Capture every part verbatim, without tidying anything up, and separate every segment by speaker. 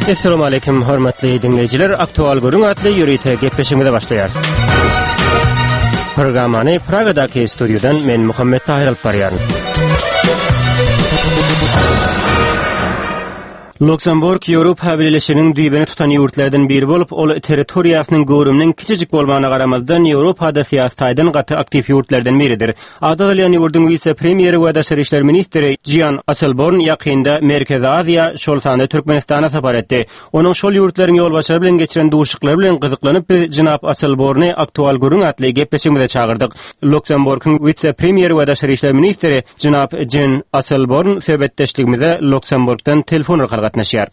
Speaker 1: Assalamu alaykum hormatly dinleyiciler. Aktual görün adlı yürüyte gepleşmede başlayar. Programmany Praga'daki stüdyodan men Muhammed Tahir alıp barýaryn. Luxemburg Ýewropa Birleşiginiň düýbeni tutan ýurtlardan biri bolup, ol territoriýasynyň görüminiň kiçijik bolmagyna garamazdan Ýewropada syýasatydan gaty aktiv ýurtlardan biridir. Ada bilen ýurdun vice-premieri we daşary işler ministri Jian Asselborn ýakynda Merkezi Aziýa, şol sanda Türkmenistana sapar etdi. Onuň şol ýurtlaryň ýolbaşary bilen geçiren duşuklary bilen gyzyklanyp biz Jynap Asselborny aktual görüň atly gepleşigimize çağırdyk. Luxemburgyň vice-premieri we daşary işler ministri Jynap Jian Asselborn söhbetdeşligimize Luxemburgdan telefon arkaly gatnaşýar.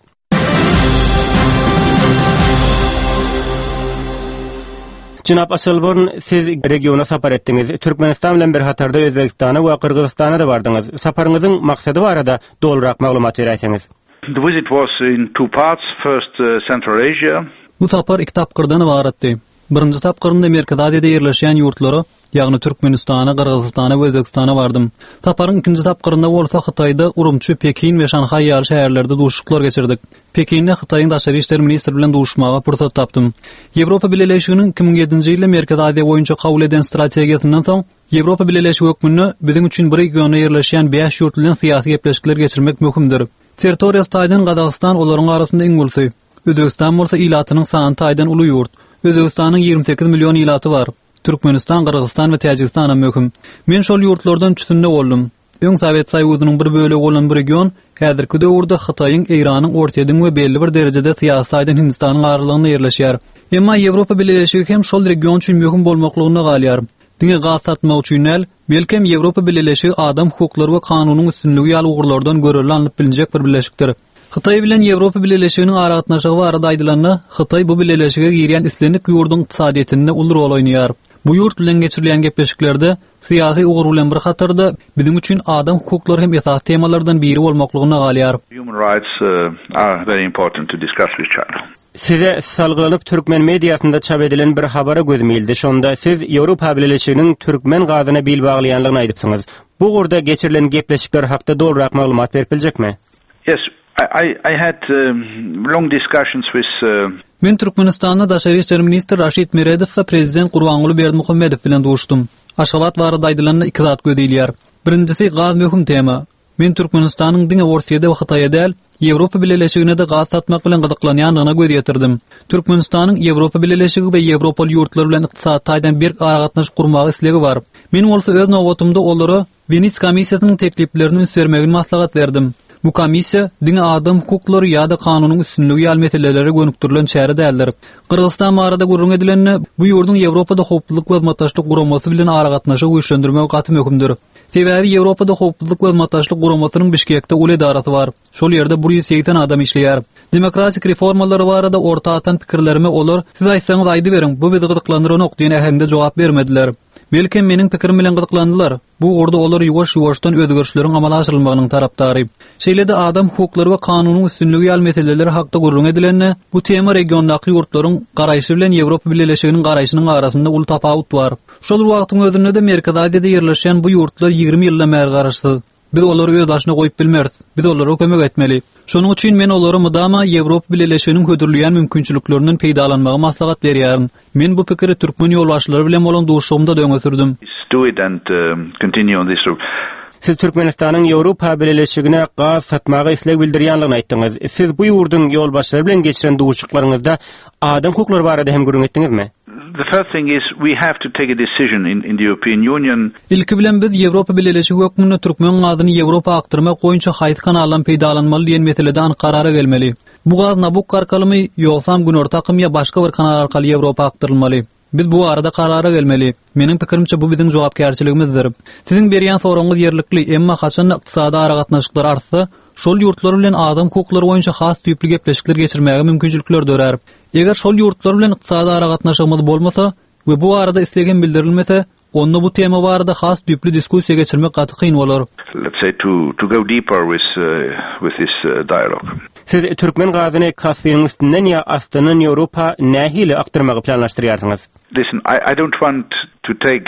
Speaker 1: Jynap Asselborn, siz regiona sapar etdiňiz. Türkmenistan bilen bir hatarda Özbekistana we Kyrgyzstana da bardyňyz. Saparyňyzyň maksady barada dolrak maglumat berýärsiňiz.
Speaker 2: The visit was in two parts. First, uh, Central Asia.
Speaker 3: Bu sapar iki tapkyrdan ibaretdi. Birinji tapkyrynda Merkezi Aziýada ýerleşýän ýurtlara, ýagny Türkmenistana, Kyrgyzstana we Özbekistana bardym. Saparyň ikinji tapkyrynda bolsa Hytaýda Urumçy, Pekin we Şanhay ýaly şäherlerde duşuklar geçirdik. Pekinde Hytaýyň daşary işler ministri bilen duşmaga pursat tapdym. Ýewropa Birleşiginiň iki ming ýedinji ýylda Merkezi Aziýa boýunça kabul eden strategiýasynyň soň Ýewropa Birleşigi hökmüne biziň üçin bir regiona ýerleşýän beş ýurt bilen syýasy gepleşikler geçirmek möhümdir. Territoriýa taýdan Gazagystan olaryň arasynda iň ulsy. Özbekistan bolsa ilatynyň sany taýdan uly ýurt. Özbekistanyň ýigirme sekiz million ilaty bar. Türkmenistan, Kyrgyzstan we Täjikistan möhüm. Men şol ýurtlardan üçünde boldum. Öň Sowet Soýuzynyň bir bölegi bolan bir region häzirki döwürde Hytaýyň, Iranyň ortaýadyň we belli bir derejede syýasy taýdan Hindistanyň aralygynda ýerleşýär. Emma Ýewropa Birleşigi hem şol region üçin möhüm bolmaklygyna galýar. Diňe gaz satmak üçin el, belkem Ýewropa Birleşigi adam hukuklary we kanunyň üstünligi ýaly ugurlardan görülenip bilinjek bir birleşikdir. Hytaý bilen Ýewropa Birleşiginiň ara gatnaşygy barada aýdylanna, Hytaý bu birleşige girýän islenip ýurdun ykdysadyetinde uly rol oýnaýar. Bu ýurt bilen geçirilen gepleşiklerde syýasy ugur bilen bir hatarda biziň üçin adam hukuklary hem esas temalardan biri bolmaklygyna galýar.
Speaker 2: Human rights uh, are very important to discuss with China.
Speaker 1: Size salgylanyp türkmen mediasynda çap edilen bir habara gözmildi. Şonda siz Ýewropa Birleşiginiň türkmen gazyna bil baglaýanlygyny aýdypsyňyz. Bu gurda geçirilen gepleşikler hakda dolrak maglumat beripdiljekmi?
Speaker 2: Yes, I, I had um, long discussions with uh,
Speaker 3: Men Türkmenistanda daşary işler ministri Raşid Meredow we prezident Gurbanguly Berdimuhammedow bilen duşdum. Aşgabat barada aýdylanna iki zat gödýilýär. Birinjisi gaz möhüm tema. Men Türkmenistanyň diňe ortaýada we Hytaýa däl, Ýewropa Birleşigine de gaz satmak bilen gyzyklanýanyna göz ýetirdim. Türkmenistanyň Ýewropa Birleşigi we Ýewropal ýurtlar bilen ykdysady taýdan bir ara gatnaş gurmagy islegi bar. Men bolsa öz nowatymda olary Venice komissiýasynyň tekliplerini sürmegini maslahat berdim. Bu komissiya diňe adam hukuklary ýa-da kanunyň üstünligi ýaly meseleleri gönüktirilen çäre däldir. Kyrgyzstan barada gurrun edilenni bu ýurdun Ýewropada howpsuzlyk we hizmetdaşlyk guramasy bilen ara gatnaşygy güýçlendirmek gaty möhümdir. Sebebi Ýewropada howpsuzlyk we hizmetdaşlyk guramasynyň Bişkekde uly edarasy bar. Şol ýerde bir ýüz seksen adam işleýär. Demokratik reformalary barada orta atan pikirlerime olar. Siz aýtsaňyz aýdy berin, bu bizi gyzyklandyran ok diýen ähemde jogap bermediler. Belki meniň pikirim bilen gyzyklandylar. Bu orada olar ýuwaş-ýuwaşdan özgörüşleriň amala aşyrylmagynyň tarapdary. Şeýlede adam hukuklary we kanunyň üstünligi ýaly meseleleri hakda gurrun edilenni, bu tema regiondaky ýurtlaryň garaýşy bilen Ýewropa Birleşiginiň garaýşynyň arasynda uly tapawut bar. Şol wagtyň özünde de Merkezi Aziýada ýerleşýän bu ýurtlar ýigirme ýylda mer garaşdy. Biz olary öz başyna goýup bilmeris. Biz olary kömek etmeli. Şonuň üçin men olary mudama Ýewropa Birleşiginiň hödürleýän mümkinçiliklerinden peýdalanmagy maslahat berýärm. Men bu pikiri türkmen ýolbaşçylary bilen bolan duşugymda döňe sürdüm.
Speaker 2: Do it and um, continue on this route.
Speaker 1: Siz Türkmenistanyň Ýewropa Birleşigine gaz satmagy isleg bildirýänligini aýtdyňyz. Siz bu ýurdun ýolbaşçylary bilen geçiren duşuklaryňyzda adam hukuklary barada hem görüň etdiňizmi?
Speaker 2: The first thing is we have to take a decision in, in the European Union.
Speaker 3: İlki bilen biz Ýewropa Birleşigi hökmüne türkmen gazyny Ýewropa aktyrmak goýunça haýsy kanalan peýdalanmaly diýen meseleden karara gelmeli. Bu gaz Nabuk arkalymy ýoksam günorta akym ýa başga bir kanal arkaly Ýewropa aktyrylmaly. Biz bu arada karara gelmeli. Meniň pikirimçe bu biziň jogapkärçiligimizdir. Siziň berýän soraňyz ýerlikli, emma haçan ykdysady ara gatnaşyklar artsa, şol ýurtlar bilen adam hukuklary boýunça has tüýpli gepleşikler geçirmäge mümkinçilikler dörär. Eger şol ýurtlar bilen ykdysady ara gatnaşygymyz bolmasa we bu arada islegen bildirilmese, onda bu tema barada has tüýpli diskussiýa geçirmek gaty kyn bolar.
Speaker 2: Let's say to to go deeper with uh, with this uh, dialogue.
Speaker 1: Siz türkmen gazyny Kaspiýanyň üstünden ýa astynyň Ýewropa nähili aktyrmagy planlaşdyrýarsyňyz?
Speaker 2: Listen, I I don't want to take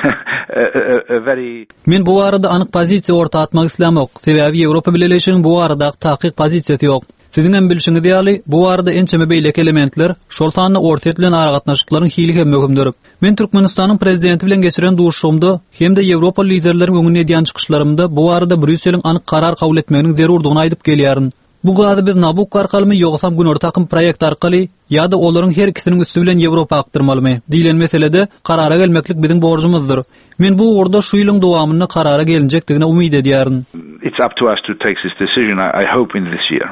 Speaker 2: a, a, a very
Speaker 3: Men bu arada anyk pozisiýa orta atmak islämok. Sebebi Ýewropa Birleşiginiň bu arada takyk pozisiýasy ýok. Siziň bilşiňiz ýaly, bu arada ençeme beýlek elementler şol sanyny orta etlen aragatnaşyklaryň hili hem möhümdir. Men Türkmenistanyň prezidenti bilen geçiren duşuşymda hem-de Ýewropa liderleriň öňüne edýän çykyşlarymda bu arada Brüsseliň anyk karar kabul etmeginiň zerurdygyny aýdyp gelýäryn. Bu gazy biz Nabuk arkalymy ýogsam günör takym proýekt arkaly ýa-da olaryň her ikisiniň üstü bilen Ýewropa akdyrmalymy diýilen meselede karara gelmeklik biziň borjumyzdyr. Men bu orada şu ýylyň dowamyny karara gelinjekdigine umyt edýäryn.
Speaker 2: It's up to us to take this decision, I, I hope, in this year.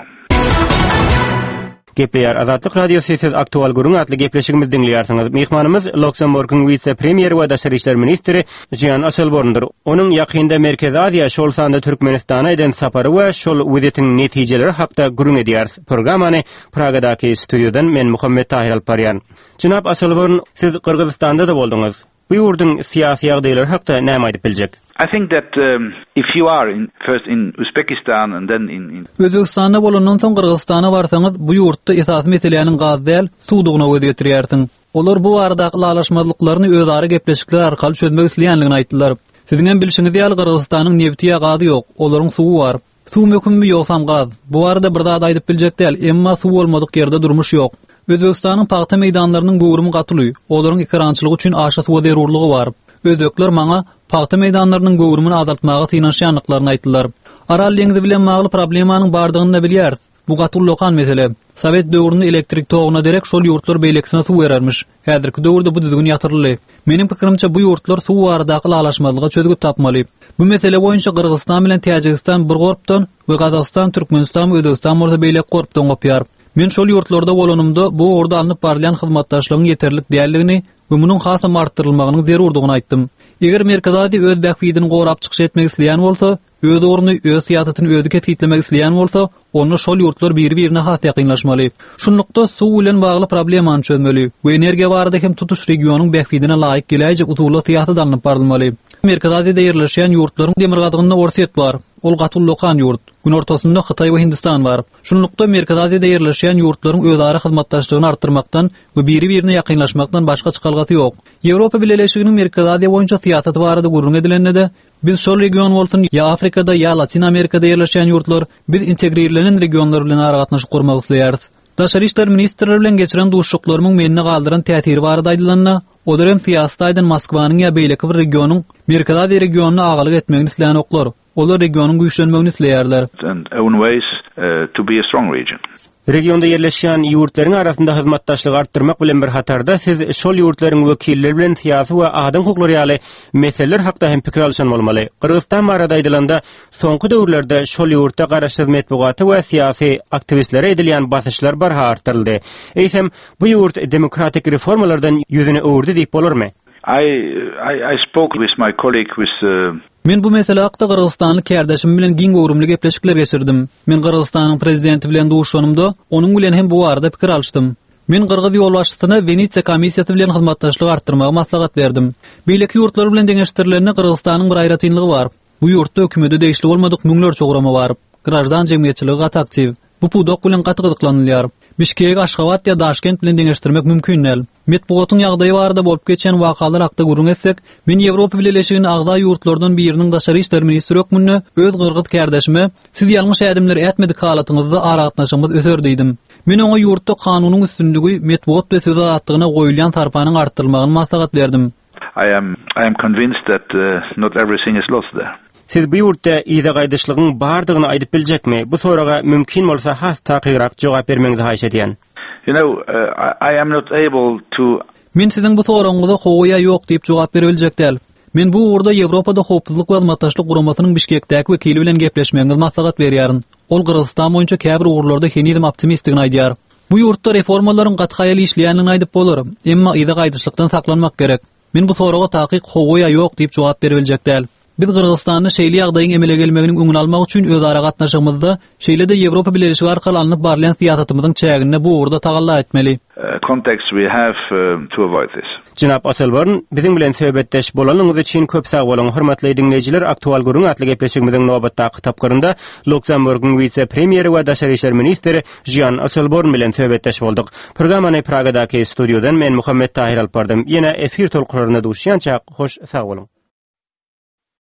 Speaker 1: Gepleýär Azatlyk radiosu siz aktual gurun atly gepleşigimiz dinleýärsiňiz. Mehmanymyz Luxemburgyň vice-premier we daşary işler ministri Jean Asselborn'dur. Onuň ýakynda Merkezi Aziýa şol sanda Türkmenistana eden sapary we şol wizitiň netijeleri hakda gurun edýär. Programany Pragadaky studiodan men Muhammed Tahir Alparyan. Jynap Asselborn, siz Kyrgyzstanda da boldyňyz. Bu ýurduň syýasy ýagdaýlary hakda näme aýdyp biljek?
Speaker 2: I think that um, if you are in, first in Uzbekistan and then in... in
Speaker 3: Özbekistanda bolandan soň Kyrgyzstana barsaňyz, bu ýurtda esasy meselelerini gaz däl, suwdugyna göz getirýärsiň. Olar bu aradaky lalaşmazlyklaryny özara gepleşikler arkaly çözmek isleýänligini aýtdylar. Siziň bilşiňiz ýaly Kyrgyzstanyň nefti ýa-gazy ýok, olaryň suwy bar. Suw mökünmi ýoksam gaz. Bu arada bir zat aýdyp biljek däl, emma suw bolmadyk ýerde durmuş ýok. Özbekistanyň paýta meýdanlarynyň gowrumy gatyly, olaryň ekrançylygy üçin aşa suwa zerurlygy bar. Özbekler maňa paýta meýdanlarynyň gowrumy azaltmagy synanşýanlyklaryny aýtdylar. Aral deňizi bilen magly problemanyň bardygyny bilýäris. Bu gatyl lokan mesele. Sowet döwründe elektrik toguna derek şol ýurtlar beýleksine suw berermiş. Häzirki döwürde bu düzgün ýatyrly. Meniň pikirimçe bu ýurtlar suw baradaky alaşmalyga çözgüp tapmaly. Bu mesele boýunça Kyrgyzstan bilen Täjikistan bir gorpdan we Gazakystan, Türkmenistan we Özbekistan orta beýlek gorpdan gopýar. Men şol ýurtlarda bolanymda bu orada alınıp barlayan hyzmatdaşlygyň ýeterlik däldigini we munyň hasam artdyrylmagyny zerurdygyny aýtdym. Eger Merkezi Aziýa öz bähbidini gorap çykyş etmek isleýän bolsa, öz orny, öz syýasatyny özü ketgitlemek isleýän bolsa, onu şol ýurtlar bir-birine has ýakynlaşmaly. Şunlukda suw bilen bagly problemany çözmeli we energiýa barada hem tutuş regionyň bähbidine laýyk geläjek usuly syýasat alınıp barylmaly. Merkezi Aziýada ýerleşýän ýurtlaryň demirgazygyna orsiýet bar. Ol gatyl lokan ýurt. Gün ortasynda Hytaý we Hindistan bar. Şunlukda Merkezi Aziýada ýerleşýän ýurtlaryň özara hyzmatdaşlygyny artdyrmakdan we biri-birine ýakynlaşmakdan başga çykalgasy ýok. Ýewropa Birleşiginiň Merkezi Aziýa boýunça syýasaty barada gurrun edilende biz şol region bolsun ýa Afrikada ýa Latin Amerikada ýerleşýän ýurtlar biz integrirlenen regionlar bilen aragatnaşyk gurmak isleýäris. Daşary işler ministrleri bilen geçiren duşuşyklaryň menne galdyran täsiri barada aýdylanna, olar hem syýasatdan Moskwanyň ýa beýleki bir regionyň Merkezi Aziýa regionyna agalyk etmegini isleýän oklar. Olar regionyň güýçlenmegini isleýärler.
Speaker 2: And own ways uh, to be a strong region.
Speaker 1: Regionda yerleşýän ýurtlaryň arasynda hyzmatdaşlygy artdyrmak bilen bir hatarda siz şol ýurtlaryň wekilleri bilen syýasy we adam hukuklary ýaly meseleler hakda hem pikir alşan bolmaly. Kyrgyzstan barada aýdylanda soňky döwürlerde şol ýurtda garaşsyz matbugaty we syýasy aktivistlere edilýän basyşlar barha artdyryldy. Eýsem bu ýurt demokratik reformalardan ýüzüni öwürdi diýip bolarmy?
Speaker 2: I, I I spoke with my colleague with uh,
Speaker 3: Men bu mesele hakda Kyrgyzstanly kärdeşim bilen giň gowrumly gepleşikler geçirdim. Men Kyrgyzstanyň prezidenti bilen duşuşanymda onuň bilen hem bu arada pikir alşdym. Men Kyrgyz ýol başçysyna Venesiýa komissiýasy bilen hyzmatdaşlyk artdyrmagy maslahat berdim. Beýleki ýurtlar bilen deňeşdirilenine Kyrgyzstanyň bir aýratynlygy bar. Bu ýurtda hökümete degişli bolmadyk müňler çograma bar. Grajdan jemgyýetçiligi gaty aktiv. Bu pudok bilen gaty gyzyklanylýar. Bişkek, Aşgabat ýa Daşkent bilen deňeşdirmek mümkin näl. Metbugatyň ýagdaýy barada bolup geçen wakalar hakda gurrun etsek, men Ýewropa Birleşiginiň agda ýurtlardan biriniň daşary işler ministri ökmünde öz Kyrgyz kärdeşime siz ýalňyş ädimler etmedik halatyňyzda aragatnaşyňyz öser diýdim. Men oňa ýurtda kanunyň üstünligi metbugat we söz azatlygyna goýulan tarpanyň artdyrylmagyny maslahat berdim.
Speaker 2: I am I am convinced that uh, not everything is lost there.
Speaker 1: Siz bu ýurtda ýa gaýdyşlygyň bardygyny aýdyp biljekmi? Bu soraga mümkin bolsa has takyrak jogap bermeňizi haýş edýän.
Speaker 2: You know, uh, I, I am not able to...
Speaker 3: Men siziň bu soraňyza hoýa ýok diýip jogap berebiljek däl. Men bu urda Ýewropada howpsuzlyk we hyzmatdaşlyk guramasynyň Bişkekdäki wekili bilen gepleşmeňizi maslahat berýäryn. Ol Kyrgyzstan boýunça käbir urlarda henizim optimistigini aýdýar. Bu ýurtda reformalaryň gathaýaly işleýänligini aýdyp bolar, emma ýa gaýdyşlykdan saklanmak gerek. Men bu soraga takyk hoýa ýok diýip jogap berebiljek däl. Biz Kyrgyzstanyň şeýle ýagdaýyň emele gelmeginiň öňüni almak üçin özara gatnaşygymyzda şeýle-de Ýewropa Birleşigi arkaly alınıp barlayan syýasatymyzyň çägini bu urda tagalla etmeli.
Speaker 2: Uh, context we have uh, to avoid this.
Speaker 1: Jynap Asselborn, biziň bilen söhbetdeş bolanyňyz üçin köp sag bolan. Hormatly dinleyijiler, aktual gurrun atly gepleşigimiziň nobatdaky tapgyrynda Luxemburgyň vice-premieri we daşary işler ministri Jean Asselborn bilen söhbetdeş boldyk. Programany Pragadaky studiodan men Muhammed Tahir Alpardym. Ýene efir tolkularyna duşýança hoş sag bolun.